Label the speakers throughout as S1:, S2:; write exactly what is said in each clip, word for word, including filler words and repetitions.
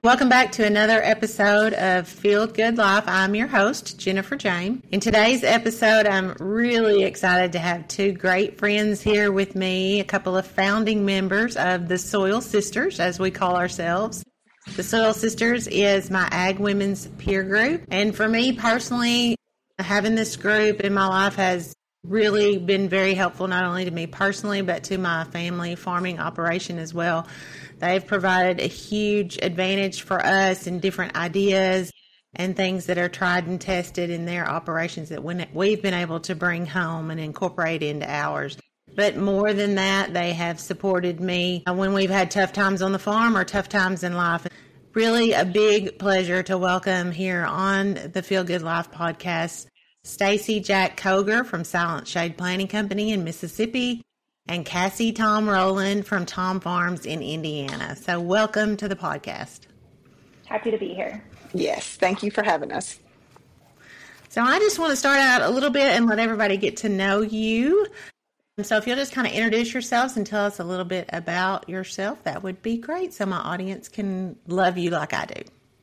S1: Welcome back to another episode of Feel Good Life. I'm your host, Jennifer Jane. In today's episode, I'm really excited to have two great friends here with me, a couple of founding members of the Soil Sisters, as we call ourselves. The Soil Sisters is my Ag Women's peer group. And for me personally, having this group in my life has really been very helpful, not only to me personally, but to my family farming operation as well. They've provided a huge advantage for us in different ideas and things that are tried and tested in their operations that we've been able to bring home and incorporate into ours. But more than that, they have supported me when we've had tough times on the farm or tough times in life. Really a big pleasure to welcome here on the Feel Good Life podcast, Stacy Jack Koger from Silent Shade Planting Company in Mississippi, and Cassie Tom Rowland from Tom Farms in Indiana. So welcome to the podcast.
S2: Happy to be here.
S3: Yes, thank you for having us.
S1: So I just want to start out a little bit and let everybody get to know you. So if you'll just kind of introduce yourselves and tell us a little bit about yourself, that would be great so my audience can love you like I do.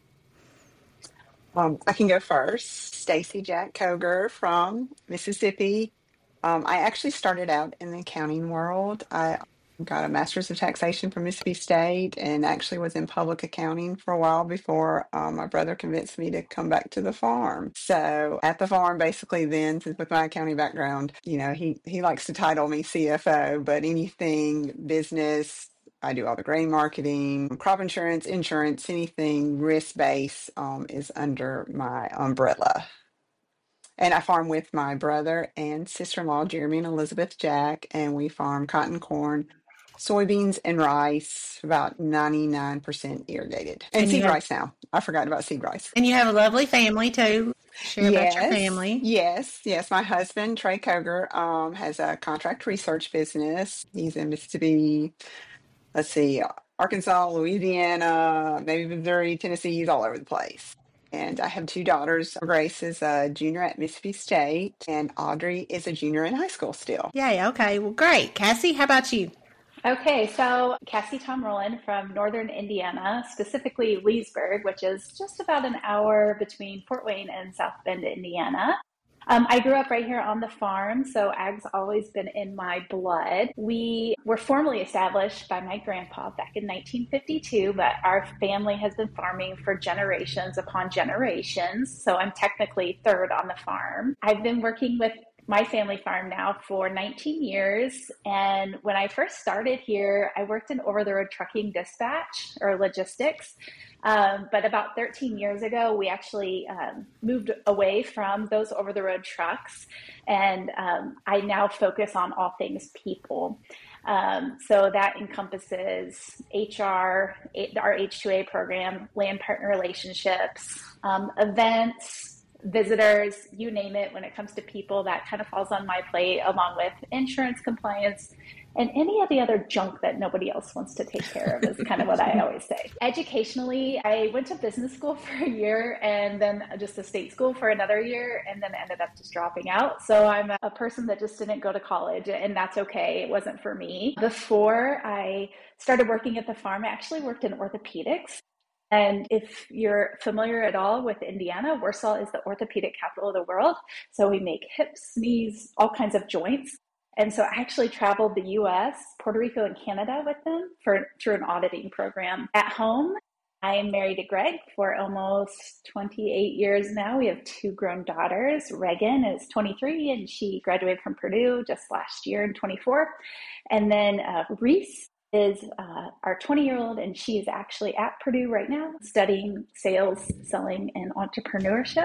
S3: Um, I can go first. Stacy Jack Koger from Mississippi. Um, I actually started out in the accounting world. I got a master's of taxation from Mississippi State and actually was in public accounting for a while before um, my brother convinced me to come back to the farm. So at the farm, basically then, with my accounting background, you know, he, he likes to title me C F O, but anything business, I do all the grain marketing, crop insurance, insurance, anything risk-based um, is under my umbrella. And I farm with my brother and sister-in-law, Jeremy and Elizabeth Jack, and we farm cotton, corn, soybeans, and rice, about ninety-nine percent irrigated. And, and seed have, rice now. I forgot about seed rice.
S1: And you have a lovely family, too. Share
S3: yes,
S1: about your family.
S3: Yes, yes. My husband, Trey Koger, um, has a contract research business. He's in Mississippi, let's see, Arkansas, Louisiana, maybe Missouri, Tennessee. He's all over the place. And I have two daughters. Grace is a junior at Mississippi State, and Audrey is a junior in high school still.
S1: Yay, okay. Well, great. Cassie, how about you?
S2: Okay, so Cassie Tom Rowland from northern Indiana, specifically Leesburg, which is just about an hour between Fort Wayne and South Bend, Indiana. Um, I grew up right here on the farm, so ag's always been in my blood. We were formally established by my grandpa back in nineteen fifty-two, but our family has been farming for generations upon generations, so I'm technically third on the farm. I've been working with my family farm now for nineteen years, and when I first started here, I worked in over-the-road trucking dispatch or logistics. Um, but about thirteen years ago, we actually um, moved away from those over-the-road trucks, and um, I now focus on all things people. Um, so that encompasses H R, our H two A program, land partner relationships, um, events, visitors, you name it. When it comes to people, that kind of falls on my plate, along with insurance compliance and any of the other junk that nobody else wants to take care of is kind of what I always say. Educationally, I went to business school for a year and then just a state school for another year, and then ended up just dropping out. So I'm a person that just didn't go to college, and that's okay. It wasn't for me. Before I started working at the farm, I actually worked in orthopedics. And if you're familiar at all with Indiana, Warsaw is the orthopedic capital of the world. So we make hips, knees, all kinds of joints. And so I actually traveled the U S, Puerto Rico, and Canada with them for through an auditing program. At home, I am married to Greg for almost twenty-eight years now. We have two grown daughters. Reagan is twenty-three, and she graduated from Purdue just last year in twenty-four. And then uh, Reese is uh, our twenty-year-old, and she is actually at Purdue right now studying sales, selling, and entrepreneurship.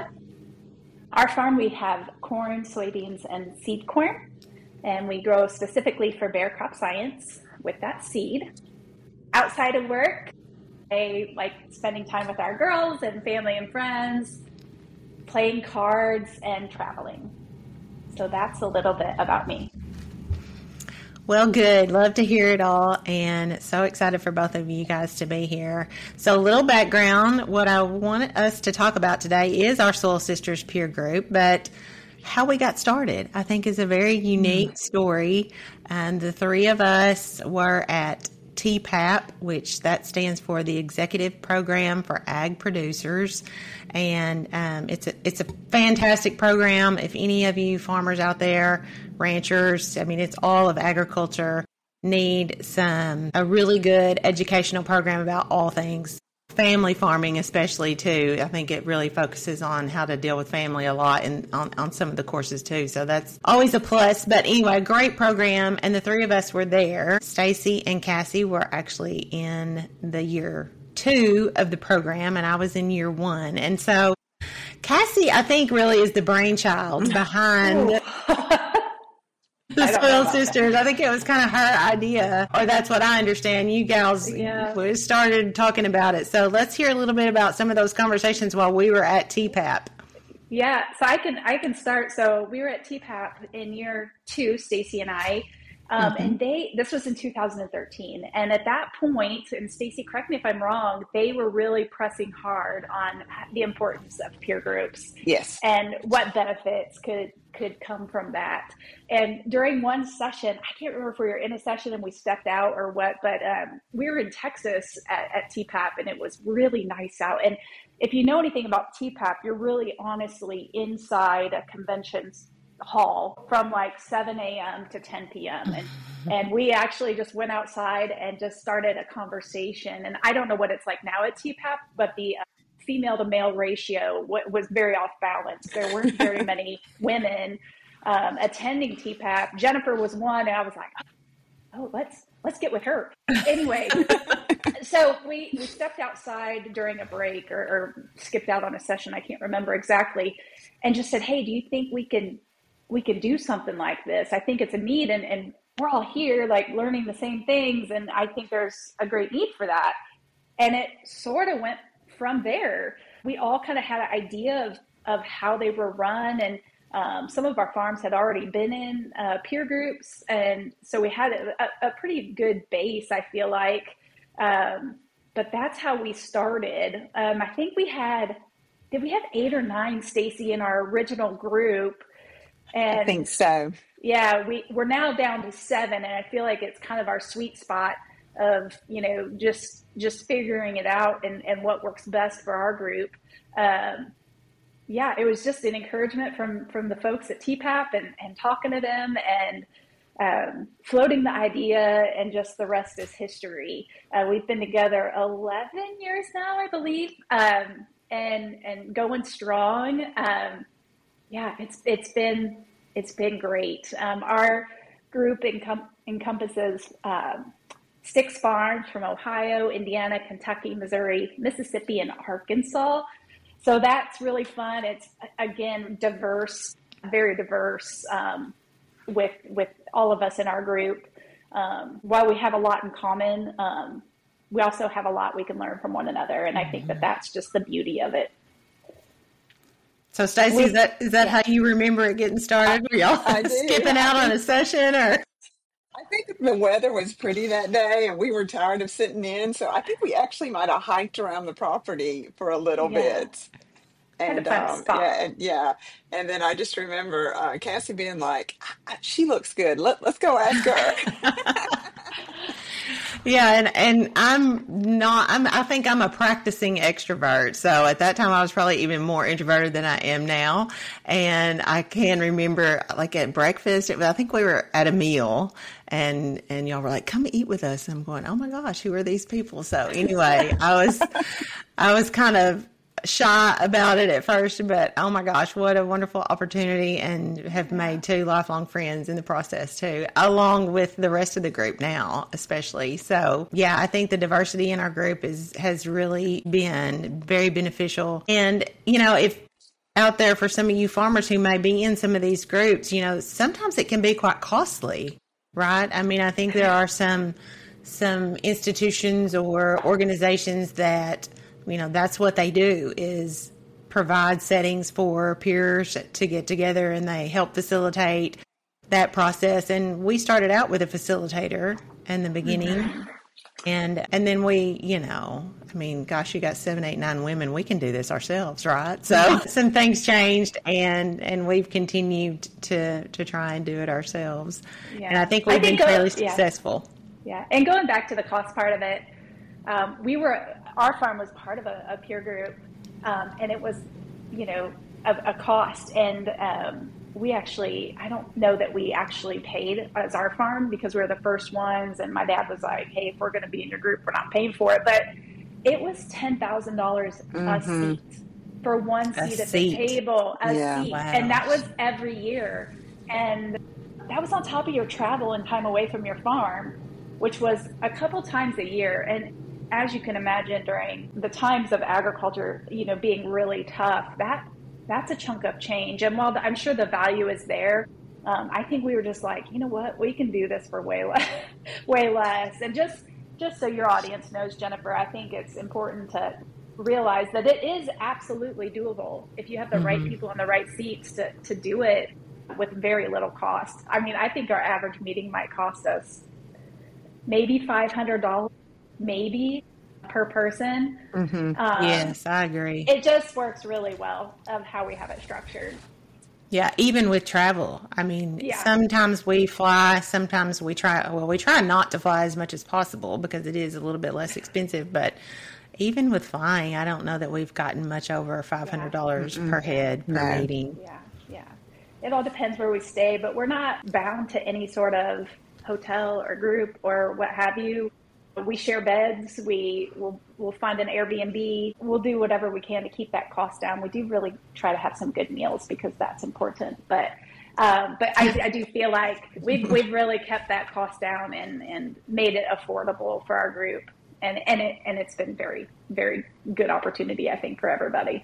S2: Our farm, we have corn, soybeans, and seed corn. And we grow specifically for Bayer Crop Science with that seed. Outside of work, I like spending time with our girls and family and friends, playing cards, and traveling. So that's a little bit about me.
S1: Well, good. Love to hear it all, and so excited for both of you guys to be here. So a little background, what I want us to talk about today is our Soil Sisters peer group, but how we got started, I think, is a very unique story. And the three of us were at T PAP, which that stands for the Executive Program for Ag Producers. And um, it's a it's a fantastic program. If any of you farmers out there, ranchers, I mean, it's all of agriculture, need some a really good educational program about all things family farming, especially too. I think it really focuses on how to deal with family a lot and on, on some of the courses too. So that's always a plus. But anyway, great program. And the three of us were there. Stacy and Cassie were actually in the year two of the program, and I was in year one. And so Cassie, I think, really is the brainchild behind the Spoiled Sisters. That. I think it was kind of her idea, or that's what I understand. You gals yeah. started talking about it. So let's hear a little bit about some of those conversations while we were at T PAP.
S2: Yeah, so I can I can start. So we were at T PAP in year two, Stacy and I, um, mm-hmm. and they this was in two thousand thirteen. And at that point, and Stacy, correct me if I'm wrong, they were really pressing hard on the importance of peer groups.
S3: Yes,
S2: and what benefits could. could come from that. And during one session, I can't remember if we were in a session and we stepped out or what, but um, we were in Texas at, at T PAP, and it was really nice out. And if you know anything about T PAP, you're really honestly inside a convention hall from like seven a.m. to ten p.m. And, and we actually just went outside and just started a conversation. And I don't know what it's like now at T PAP, but the uh, female to male ratio was very off balance. There weren't very many women um, attending T PAP. Jennifer was one, and I was like, oh, let's let's get with her. Anyway, so we, we stepped outside during a break or, or skipped out on a session, I can't remember exactly, and just said, hey, do you think we can we can do something like this? I think it's a need, and, and we're all here like learning the same things, and I think there's a great need for that. And it sort of went from there. We all kind of had an idea of, of how they were run, and um, some of our farms had already been in uh, peer groups, and so we had a, a pretty good base, I feel like. Um, but that's how we started. Um, I think we had, did we have eight or nine, Stacy, in our original group? And
S3: I think so.
S2: Yeah, we, we're now down to seven, and I feel like it's kind of our sweet spot of, you know, just just figuring it out and, and what works best for our group. Um, yeah, it was just an encouragement from, from the folks at T PAP and, and talking to them and um, floating the idea, and just the rest is history. Uh, we've been together eleven years now, I believe, um, and and going strong. Um, yeah, it's it's been it's been great. Um, our group encom- encompasses um, six farms from Ohio, Indiana, Kentucky, Missouri, Mississippi, and Arkansas. So that's really fun. It's, again, diverse, very diverse um, with with all of us in our group. Um, while we have a lot in common, um, we also have a lot we can learn from one another. And I think that that's just the beauty of it.
S1: So, Stacy, is that is that yeah. how you remember it getting started? Were y'all I skipping do. out on a session, or?
S3: I think the weather was pretty that day, and we were tired of sitting in. So I think we actually might have hiked around the property for a little yeah. bit. And um, yeah, and yeah, and then I just remember uh, Cassie being like, "She looks good. Let, let's go ask her."
S1: Yeah, and, and I'm not, I'm, I think I'm a practicing extrovert. So at that time I was probably even more introverted than I am now. And I can remember like at breakfast, it, I think we were at a meal and, and y'all were like, come eat with us. And I'm going, oh my gosh, who are these people? So anyway, I was, I was kind of shy about it at first, but oh my gosh, what a wonderful opportunity, and have made two lifelong friends in the process too, along with the rest of the group now, especially. So yeah, I think the diversity in our group is has really been very beneficial. And you know, if out there for some of you farmers who may be in some of these groups, you know, sometimes it can be quite costly, right? I mean, I think there are some some institutions or organizations that, you know, that's what they do, is provide settings for peers to get together, and they help facilitate that process. And we started out with a facilitator in the beginning. Mm-hmm. And and then we, you know, I mean, gosh, you got seven, eight, nine women. We can do this ourselves, right? So some things changed, and, and we've continued to, to try and do it ourselves. Yeah. And I think we've I think been fairly uh, yeah. successful.
S2: Yeah. And going back to the cost part of it, um, we were, our farm was part of a, a peer group, um, and it was, you know, a, a cost. And um, we actually, I don't know that we actually paid as our farm because we were the first ones. And my dad was like, hey, if we're going to be in your group, we're not paying for it. But it was ten thousand dollars
S3: Mm-hmm.
S2: a seat for one
S1: A
S2: seat at
S1: seat.
S2: the table, a
S3: Yeah.
S2: seat.
S1: Wow.
S2: And that was every year. And that was on top of your travel and time away from your farm, which was a couple times a year. And as you can imagine, during the times of agriculture, you know, being really tough, that that's a chunk of change. And while the, I'm sure the value is there, um, I think we were just like, you know what, we can do this for way less, way less. And just just so your audience knows, Jennifer, I think it's important to realize that it is absolutely doable if you have the
S1: Mm-hmm.
S2: right people in the right seats to, to do it with very little cost. I mean, I think our average meeting might cost us maybe five hundred dollars, maybe per person.
S3: Mm-hmm.
S2: Um,
S1: Yes, I agree.
S2: It just works really well of how we have it structured.
S1: Yeah, even with travel. I mean,
S2: Yeah.
S1: sometimes we fly, sometimes we try, well, we try not to fly as much as possible because it is a little bit less expensive. But even with flying, I don't know that we've gotten much over five hundred dollars per head per
S3: No.
S1: meeting.
S2: Yeah, yeah. It all depends where we stay, but we're not bound to any sort of hotel or group or what have you. We share beds. We will we'll find an Airbnb. We'll do whatever we can to keep that cost down. We do really try to have some good meals because that's important. But um, but I, I do feel like we've we've really kept that cost down and, and made it affordable for our group. And and it and it's been very very good opportunity, I think, for everybody.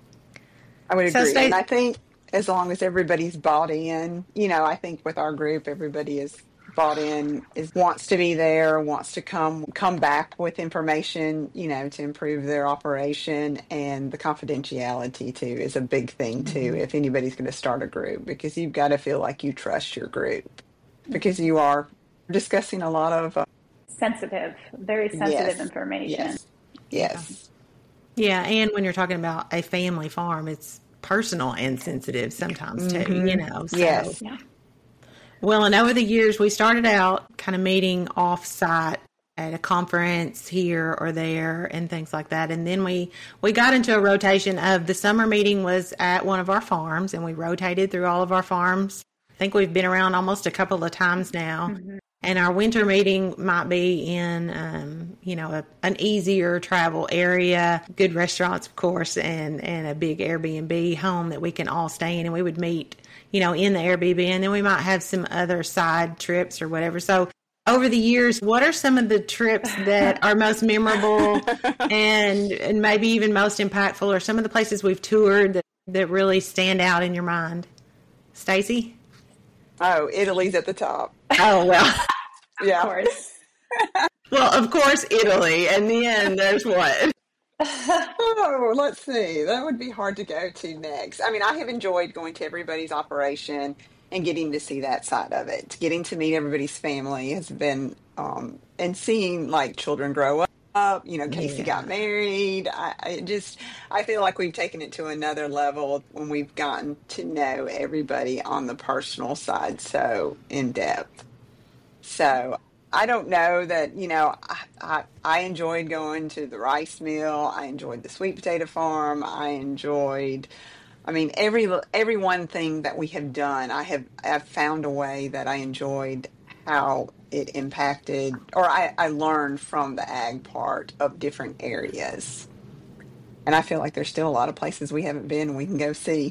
S3: I would
S1: So
S3: agree.
S1: stay-
S3: And I think as long as everybody's bought in, you know, I think with our group, everybody is bought in, is wants to be there, wants to come come back with information, you know, to improve their operation. And the confidentiality too is a big thing too, if anybody's going to start a group, because you've got to feel like you trust your group, because you are discussing a lot of uh,
S2: Sensitive, very sensitive
S3: yes,
S2: information.
S3: yes, yes,
S1: Yeah, and when you're talking about a family farm, it's personal and sensitive sometimes too,
S3: Mhm.
S1: you know. So.
S3: yes.
S2: Yeah.
S1: Well, and over the years, we started out kind of meeting off-site at a conference here or there and things like that. And then we, we got into a rotation of the summer meeting was at one of our farms, and we rotated through all of our farms. I think we've been around almost a couple of times now.
S2: Mm-hmm.
S1: And our winter meeting might be in, um, you know, a, an easier travel area, good restaurants, of course, and, and a big Airbnb home that we can all stay in. And we would meet, you know, in the Airbnb, and then we might have some other side trips or whatever. So over the years, what are some of the trips that are most memorable and, and maybe even most impactful, or some of the places we've toured that, that really stand out in your mind? Stacy?
S3: Oh, Italy's at the top.
S1: Oh, well.
S3: Yeah.
S2: Of course.
S1: Well, of course, Italy. And then there's what?
S3: Oh, let's see. That would be hard to go to next. I mean, I have enjoyed going to everybody's operation and getting to see that side of it. Getting to meet everybody's family has been, um, and seeing like children grow up. You know, Casey
S1: Yeah.
S3: got married. I, I just, I feel like we've taken it to another level when we've gotten to know everybody on the personal side so in depth. So I don't know that, you know, I, I, I enjoyed going to the rice mill. I enjoyed the sweet potato farm. I enjoyed, I mean, every every one thing that we have done, I have I've found a way that I enjoyed how it impacted, or I, I learned from the ag part of different areas. And I feel like there's still a lot of places we haven't been and we can go see.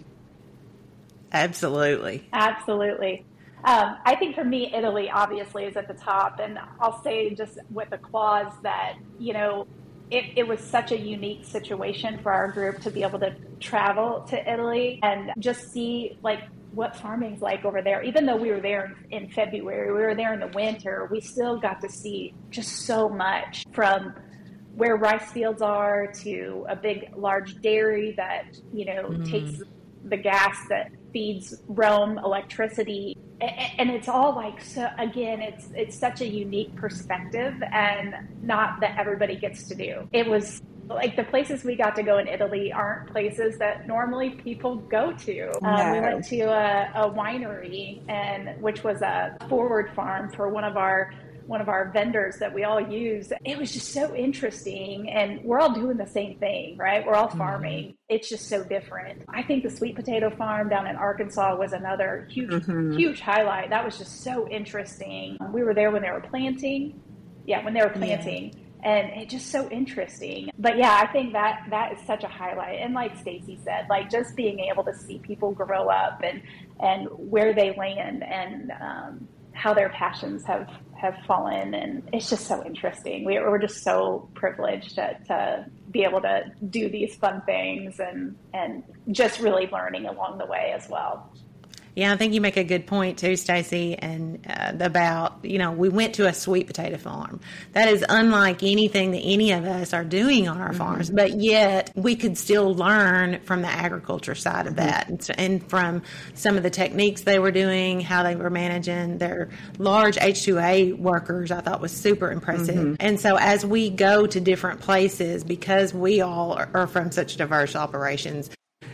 S1: Absolutely.
S2: Absolutely. Um, I think for me, Italy obviously is at the top. And I'll say just with a clause that, you know, it, it was such a unique situation for our group to be able to travel to Italy and just see like what farming's like over there. Even though we were there in February, we were there in the winter, we still got to see just so much, from where rice fields are to a big, large dairy that, you know,
S1: Mm.
S2: takes the gas that feeds Rome electricity. And it's all like, so again, it's it's such a unique perspective, and not that everybody gets to do. It was like the places we got to go in Italy aren't places that normally people go to. Um, we
S3: No.
S2: went to a, a winery, and which was a forward farm for one of our one of our vendors that we all use. It was just so interesting. And we're all doing the same thing, right? We're all farming. Mm-hmm. It's just so different. I think the sweet potato farm down in Arkansas was another huge, mm-hmm. huge highlight. That was just so interesting. We were there when they were planting. Yeah, when they were planting. Yeah. And it's just so interesting. But yeah, I think that that is such a highlight. And like Stacy said, like just being able to see people grow up and, and where they land and um, how their passions have, have fallen. And it's just so interesting. We, we're just so privileged to, to be able to do these fun things and, and just really learning along the way as well.
S1: Yeah, I think you make a good point too, Stacy, and uh, about, you know, we went to a sweet potato farm. That is unlike anything that any of us are doing on our mm-hmm. farms, but yet we could still learn from the agriculture side of mm-hmm. that and, and from some of the techniques they were doing, how they were managing their large H two A workers. I thought was super impressive. Mm-hmm. And so as we go to different places, because we all are, are from such diverse operations,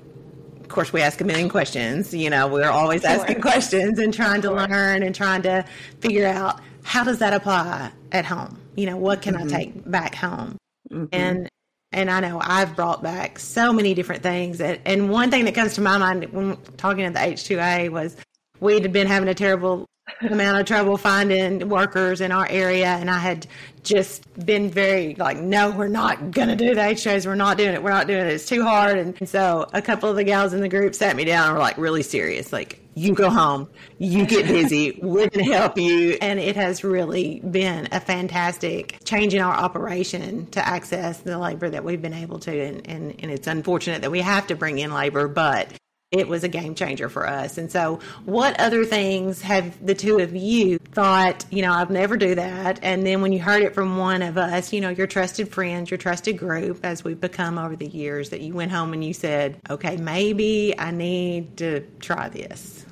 S1: of course, we ask a million questions. You know, we're always asking questions and trying to learn and trying to figure out how does that apply at home? You know, what can mm-hmm. I take back home? Mm-hmm. And and I know I've brought back so many different things. And, and one thing that comes to my mind when talking to the H two A was we had been having a terrible amount of trouble finding workers in our area, and I had just been very like, no, we're not going to do the H two As. We're not doing it. We're not doing it. It's too hard. And so a couple of the gals in the group sat me down and were like really serious, like, you go home, you get busy, we're going to help you. And it has really been a fantastic change in our operation to access the labor that we've been able to. And, and, and it's unfortunate that we have to bring in labor, but it was a game changer for us. And so what other things have the two of you thought, you know, I'll never do that? And then when you heard it from one of us, you know, your trusted friends, your trusted group, as we've become over the years, that you went home and you said, okay, maybe I need to try this.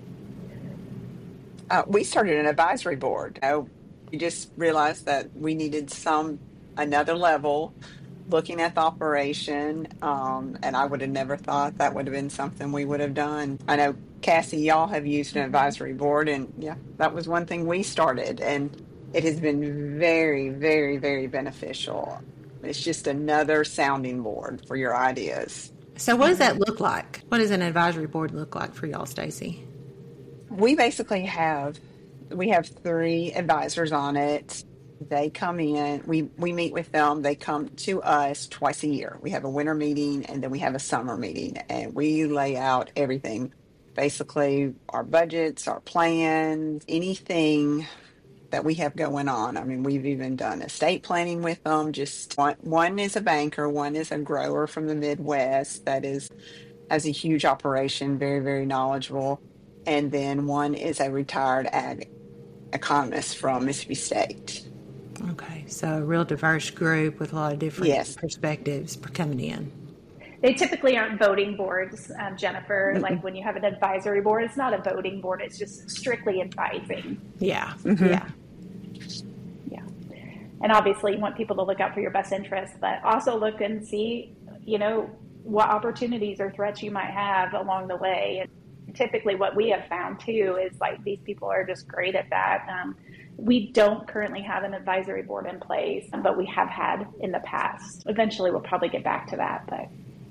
S3: Uh, we started an advisory board. You know, we just realized that we needed some, another level looking at the operation, um, and I would have never thought that would have been something we would have done. I know, Cassie, y'all have used an advisory board, and yeah, that was one thing we started, and it has been very, very, very beneficial. It's just another sounding board for your ideas.
S1: So what does that look like? What does an advisory board look like for y'all, Stacy?
S3: We basically have, we have three advisors on it. They come in, we, we meet with them. They come to us twice a year. We have a winter meeting and then we have a summer meeting, and we lay out everything. Basically, our budgets, our plans, anything that we have going on. I mean, we've even done estate planning with them. Just one, one is a banker, one is a grower from the Midwest that is has a huge operation, very, very knowledgeable. And then one is a retired ag economist from Mississippi State.
S1: Okay, so a real diverse group with a lot of different
S3: yes.
S1: perspectives coming in.
S2: They typically aren't voting boards, um, Jennifer. Mm-hmm. Like when you have an advisory board, it's not a voting board. It's just strictly advising.
S1: Yeah,
S2: mm-hmm.
S1: yeah.
S2: Yeah. And obviously you want people to look out for your best interests, but also look and see, you know, what opportunities or threats you might have along the way. And typically what we have found too is like these people are just great at that. Um, We don't currently have an advisory board in place, but we have had in the past. Eventually, we'll probably get back to that, but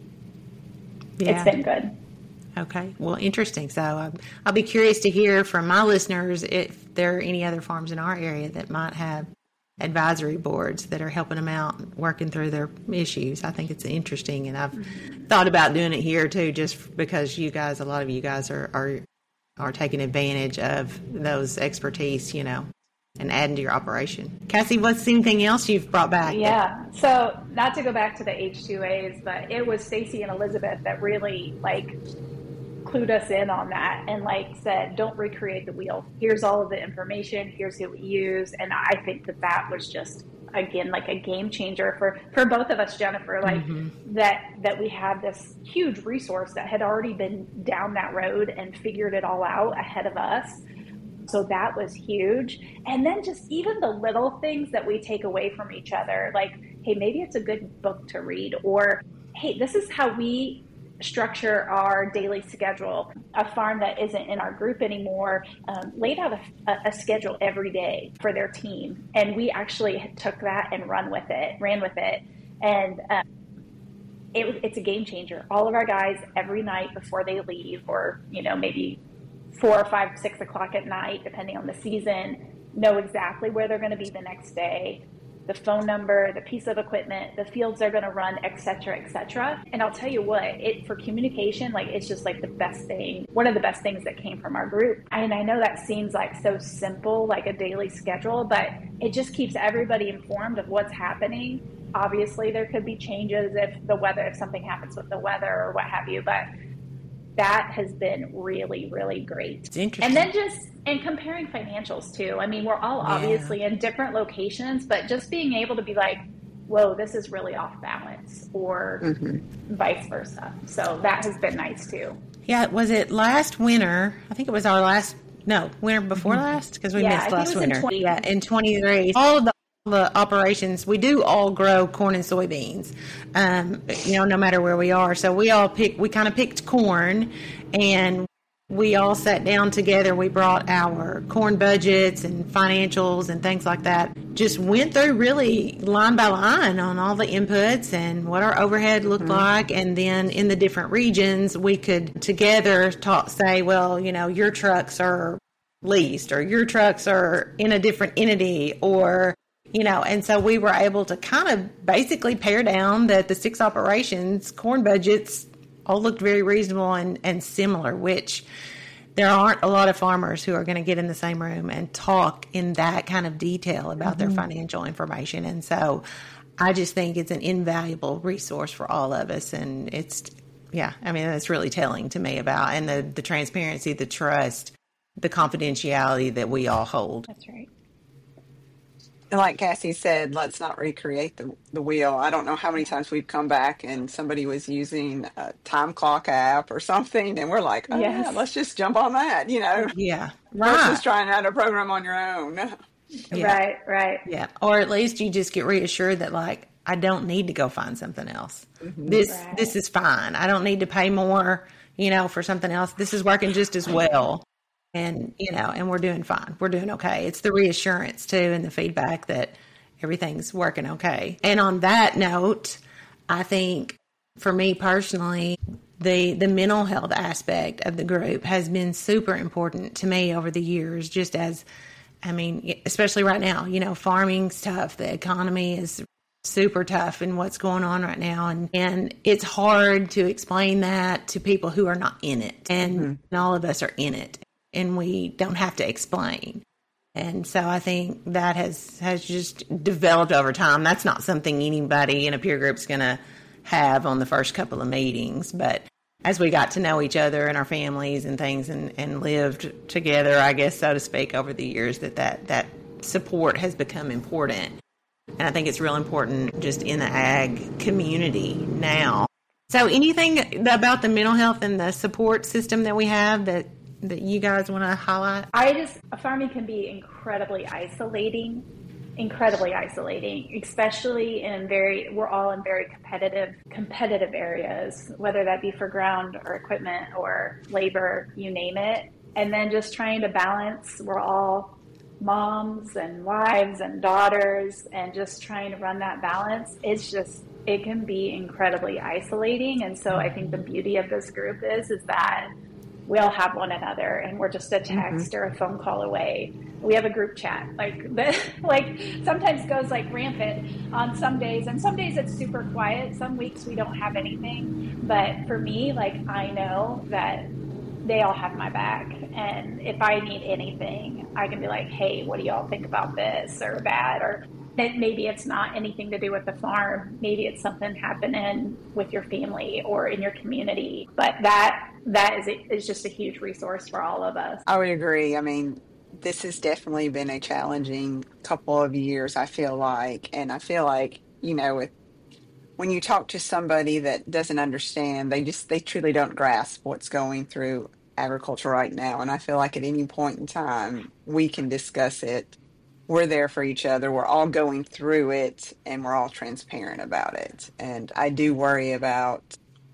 S2: yeah. It's been good.
S1: Okay. Well, interesting. So um, I'll be curious to hear from my listeners if there are any other farms in our area that might have advisory boards that are helping them out working through their issues. I think it's interesting, and I've mm-hmm. thought about doing it here too, just because you guys, a lot of you guys are, are, are taking advantage of those expertise, you know, and adding to your operation. Cassie, what's anything else you've brought back?
S2: Yeah. That- so not to go back to the H two As, but it was Stacy and Elizabeth that really like clued us in on that and like said, don't recreate the wheel. Here's all of the information. Here's who we use. And I think that that was just, again, like a game changer for, for both of us, Jennifer, like mm-hmm. that, that we had this huge resource that had already been down that road and figured it all out ahead of us. So that was huge. And then just even the little things that we take away from each other, like, hey, maybe it's a good book to read, or, hey, this is how we structure our daily schedule. A farm that isn't in our group anymore um, laid out a, a schedule every day for their team, and we actually took that and run with it, ran with it, and um, it was it's a game changer. All of our guys every night before they leave, or you know maybe four or five, six o'clock at night, depending on the season, know exactly where they're going to be the next day, the phone number, the piece of equipment, the fields they're going to run, et cetera, et cetera. And I'll tell you what, it for communication, like it's just like the best thing, one of the best things that came from our group. And I know that seems like so simple, like a daily schedule, but it just keeps everybody informed of what's happening. Obviously, there could be changes if the weather, if something happens with the weather or what have you, but that has been really, really great.
S1: It's interesting.
S2: And then just, and comparing financials too. I mean, we're all obviously yeah. in different locations, but just being able to be like, whoa, this is really off balance, or mm-hmm. vice versa. So that has been nice too.
S1: Yeah, was it last winter? I think it was our last, no, winter before last, because we
S2: yeah,
S1: missed last winter.
S2: In twenty
S1: yeah, in twenty-three. All of the the operations, we do all grow corn and soybeans, um, you know, no matter where we are. So we all picked, we kind of picked corn, and we all sat down together. We brought our corn budgets and financials and things like that. Just went through really line by line on all the inputs and what our overhead looked mm-hmm. like. And then in the different regions, we could together talk, say, well, you know, your trucks are leased, or your trucks are in a different entity, or you know, and so we were able to kind of basically pare down that the six operations corn budgets all looked very reasonable and, and similar, which there aren't a lot of farmers who are going to get in the same room and talk in that kind of detail about mm-hmm. their financial information. And so I just think it's an invaluable resource for all of us. And it's, yeah, I mean, that's really telling to me about, and the, the transparency, the trust, the confidentiality that we all hold.
S2: That's right.
S3: And like Cassie said, let's not recreate the, the wheel. I don't know how many times we've come back and somebody was using a time clock app or something, and we're like, oh, yes. yeah, let's just jump on that, you know?
S1: Yeah, right.
S3: Versus trying out a program on your own.
S2: Yeah. Right, right.
S1: Yeah, or at least you just get reassured that, like, I don't need to go find something else. Mm-hmm. This right. This is fine. I don't need to pay more, you know, for something else. This is working just as well. And, you know, and we're doing fine. We're doing okay. It's the reassurance, too, and the feedback that everything's working okay. And on that note, I think for me personally, the, the mental health aspect of the group has been super important to me over the years, just as, I mean, especially right now, you know, farming's tough. The economy is super tough in what's going on right now. And, and it's hard to explain that to people who are not in it. And, mm-hmm. and all of us are in it. And we don't have to explain. And so I think that has, has just developed over time. That's not something anybody in a peer group is going to have on the first couple of meetings. But as we got to know each other and our families and things and, and lived together, I guess, so to speak, over the years, that, that that support has become important. And I think it's real important just in the ag community now. So anything about the mental health and the support system that we have that that you guys want to highlight?
S2: I just, farming can be incredibly isolating, incredibly isolating, especially in very, we're all in very competitive, competitive areas, whether that be for ground or equipment or labor, you name it. And then just trying to balance, we're all moms and wives and daughters, and just trying to run that balance. It's just, it can be incredibly isolating. And so I think the beauty of this group is, is that we all have one another, and we're just a text mm-hmm. or a phone call away. We have a group chat, like the, like sometimes goes like rampant on some days, and some days it's super quiet. Some weeks we don't have anything, but for me, like I know that they all have my back, and if I need anything, I can be like, hey, what do y'all think about this, or that, or maybe it's not anything to do with the farm. Maybe it's something happening with your family or in your community. But that that is, is just a huge resource for all of us.
S3: I would agree. I mean, this has definitely been a challenging couple of years, I feel like. And I feel like, you know, with, when you talk to somebody that doesn't understand, they just, they truly don't grasp what's going through agriculture right now. And I feel like at any point in time, we can discuss it. We're there for each other. We're all going through it, and we're all transparent about it. And I do worry about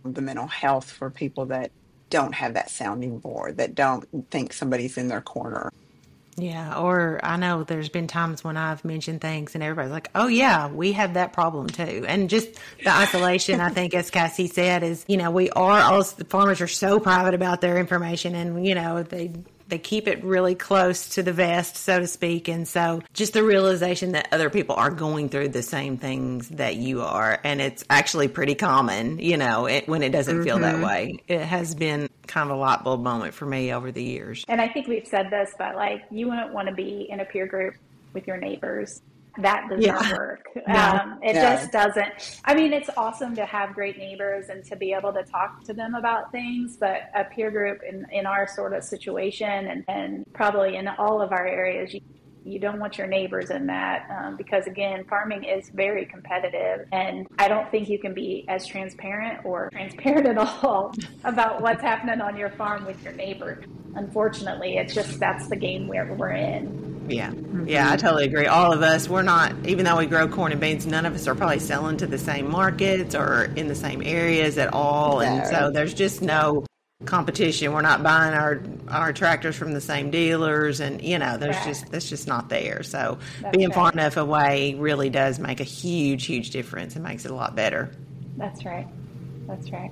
S3: the mental health for people that don't have that sounding board, that don't think somebody's in their corner.
S1: Yeah, or I know there's been times when I've mentioned things and everybody's like, oh, yeah, we have that problem too. And just the isolation, I think, as Cassie said, is, you know, we are, all the farmers are so private about their information and, you know, they they keep it really close to the vest, so to speak. And so just the realization that other people are going through the same things that you are. And it's actually pretty common, you know, it, when it doesn't mm-hmm. feel that way. It has been kind of a light bulb moment for me over the years.
S2: And I think we've said this, but like, you wouldn't want to be in a peer group with your neighbors. That does yeah. not work. No. Um, it no. just doesn't. I mean, it's awesome to have great neighbors and to be able to talk to them about things, but a peer group in, in our sort of situation and, and probably in all of our areas, you, you don't want your neighbors in that um, because, again, farming is very competitive. And I don't think you can be as transparent or transparent at all about what's happening on your farm with your neighbor. Unfortunately, it's just that's the game we're, we're in.
S1: Yeah. Yeah, I totally agree. All of us, we're not, even though we grow corn and beans, none of us are probably selling to the same markets or in the same areas at all. And no. so there's just no competition. We're not buying our, our tractors from the same dealers. And, you know, there's right. just, that's just not there. So that's being right. far enough away really does make a huge, huge difference. It makes it a lot better.
S2: That's right. That's right.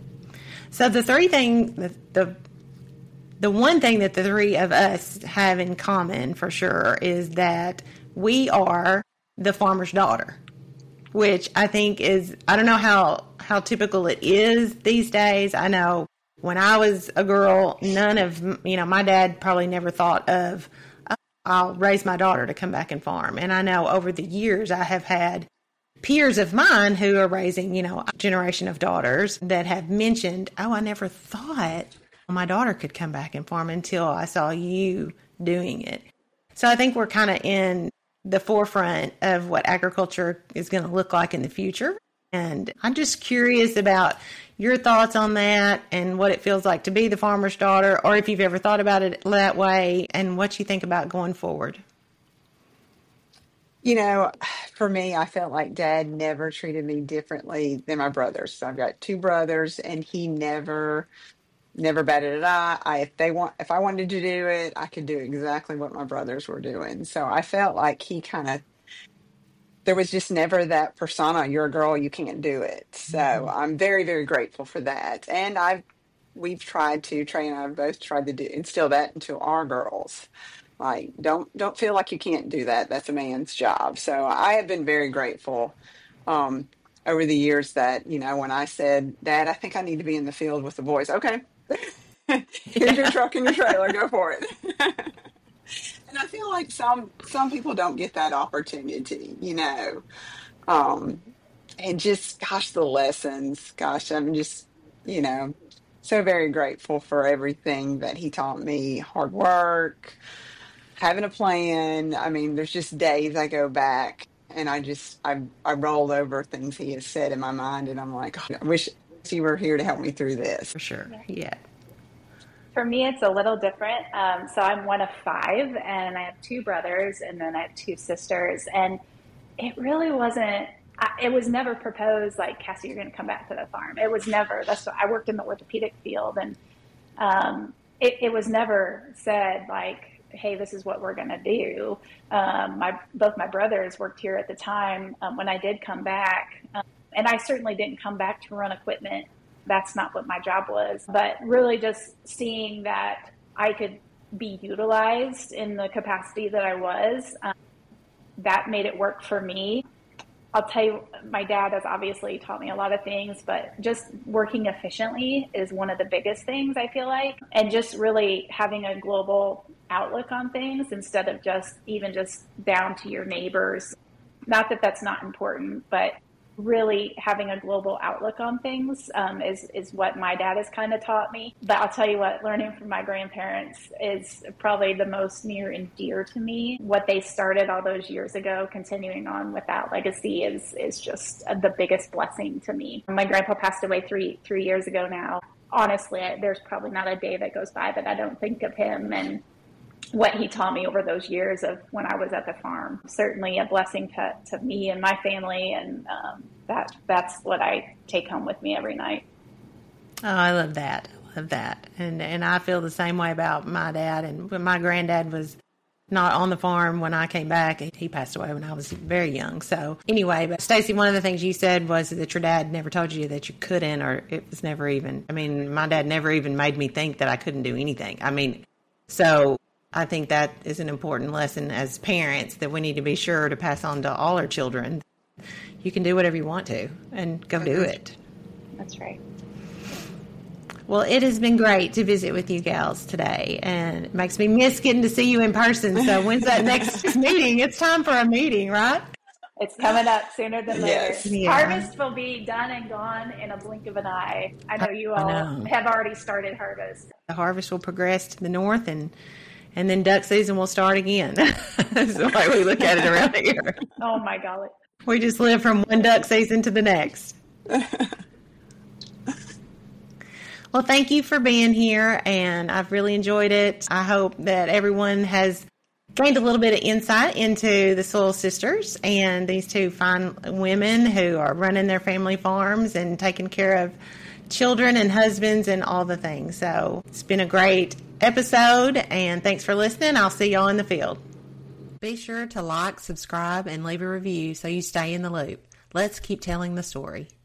S1: So the three things, the, the The one thing that the three of us have in common for sure is that we are the farmer's daughter, which I think is, I don't know how, how typical it is these days. I know when I was a girl, none of, you know, my dad probably never thought of, oh, I'll raise my daughter to come back and farm. And I know over the years I have had peers of mine who are raising, you know, a generation of daughters that have mentioned, oh, I never thought my daughter could come back and farm until I saw you doing it. So I think we're kind of in the forefront of what agriculture is going to look like in the future. And I'm just curious about your thoughts on that and what it feels like to be the farmer's daughter, or if you've ever thought about it that way and what you think about going forward.
S3: You know, for me, I felt like Dad never treated me differently than my brothers. So I've got two brothers and he never Never batted an eye. I, if they want, if I wanted to do it, I could do exactly what my brothers were doing. So I felt like he kind of, there was just never that persona. You're a girl, you can't do it. So mm-hmm. I'm very, very grateful for that. And I've, we've tried to, Trey and I have both tried to do, instill that into our girls. Like, don't, don't feel like you can't do that. That's a man's job. So I have been very grateful. Um, over the years that, you know, when I said, Dad, I think I need to be in the field with the boys. Okay. Here's your truck and your trailer. Go for it. And I feel like some some people don't get that opportunity, you know. Um, and just, gosh, the lessons. Gosh, I'm just, you know, so very grateful for everything that he taught me. Hard work, having a plan. I mean, there's just days I go back and I just, I, I roll over things he has said in my mind. And I'm like, oh, I wish you were here to help me through this.
S1: For sure. Yeah.
S2: For me, it's a little different. Um, so I'm one of five, and I have two brothers, and then I have two sisters. And it really wasn't, I, it was never proposed like, Cassie, you're going to come back to the farm. It was never. That's what, I worked in the orthopedic field, and um, it, it was never said like, hey, this is what we're going to do. Um, my both my brothers worked here at the time um, when I did come back. Um, and I certainly didn't come back to run equipment. That's not what my job was. But really just seeing that I could be utilized in the capacity that I was, um, that made it work for me. I'll tell you, my dad has obviously taught me a lot of things, but just working efficiently is one of the biggest things, I feel like. And just really having a global outlook on things instead of just even just down to your neighbors. Not that that's not important, but really having a global outlook on things um, is, is what my dad has kind of taught me. But I'll tell you what, learning from my grandparents is probably the most near and dear to me. What they started all those years ago, continuing on with that legacy is is just the biggest blessing to me. My grandpa passed away three three years ago now. Honestly, there's probably not a day that goes by that I don't think of him and what he taught me over those years of when I was at the farm. Certainly a blessing to, to me and my family, and um, that that's what I take home with me every night.
S1: Oh, I love that. I love that. And and I feel the same way about my dad. And when my granddad was not on the farm when I came back, he passed away when I was very young. So anyway, but Stacy, one of the things you said was that your dad never told you that you couldn't, or it was never even, I mean, my dad never even made me think that I couldn't do anything. I mean, so I think that is an important lesson as parents that we need to be sure to pass on to all our children. You can do whatever you want to and go do it.
S2: That's right.
S1: Well, it has been great to visit with you gals today, and it makes me miss getting to see you in person. So when's that next meeting? It's time for a meeting, right?
S2: It's coming up sooner than later.
S3: Yes.
S1: Yeah.
S2: Harvest will be done and gone in a blink of an eye. I know you all
S1: know.
S2: have already started harvest.
S1: The harvest will progress to the north, and and then duck season will start again. That's the way we look at it around here.
S2: Oh, my golly.
S1: We just live from one duck season to the next. Well, thank you for being here, and I've really enjoyed it. I hope that everyone has gained a little bit of insight into the Soil Sisters and these two fine women who are running their family farms and taking care of children and husbands and all the things. So it's been a great episode, and thanks for listening. I'll see y'all in the field. Be sure to like, subscribe, and leave a review so you stay in the loop. Let's keep telling the story.